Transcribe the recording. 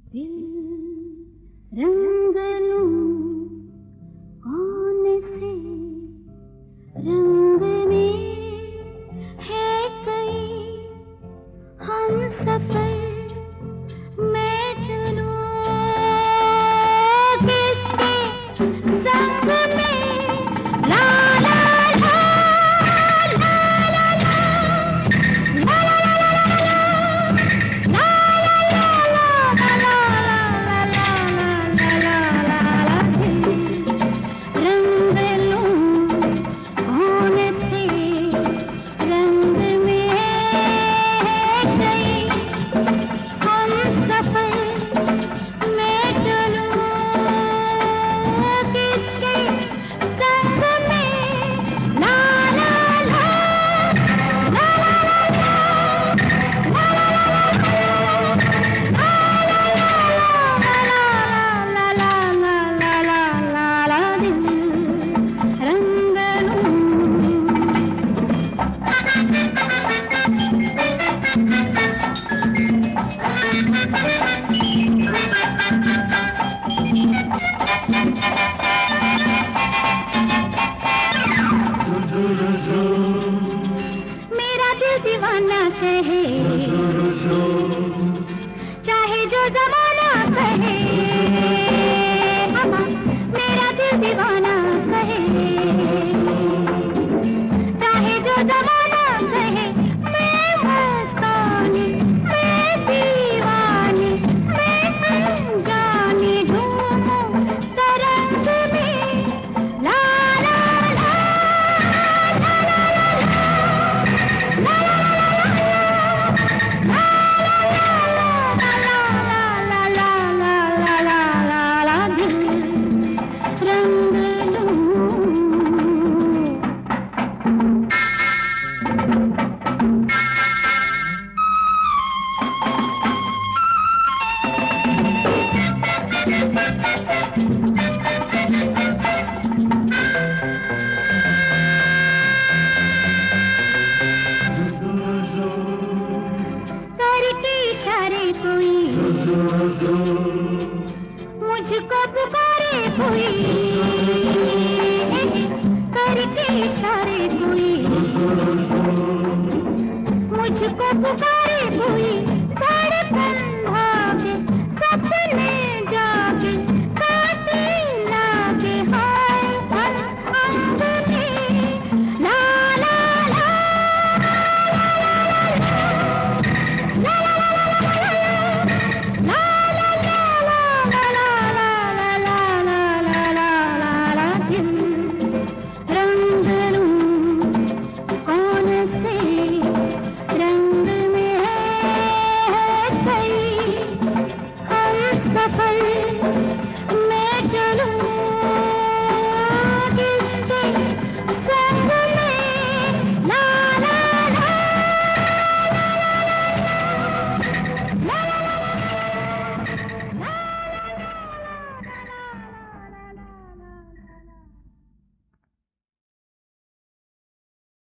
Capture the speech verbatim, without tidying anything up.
दिल रंग लूं कौन से रंग में है कहीं हम सफर मैं चलूं किसके संग में ला ला ला ला ला ला ला दीवाना कहे चाहे जो जमाना कहे मेरा दिल दीवाना कहे चाहे जो जमाना कहे मैं मस्तानी मैं दीवानी मैं अनजानी झूमूं तरंग में ला ला ला ला ला मुझको पुकारे कोई करके इशारे कोई मुझको पुकारे कोई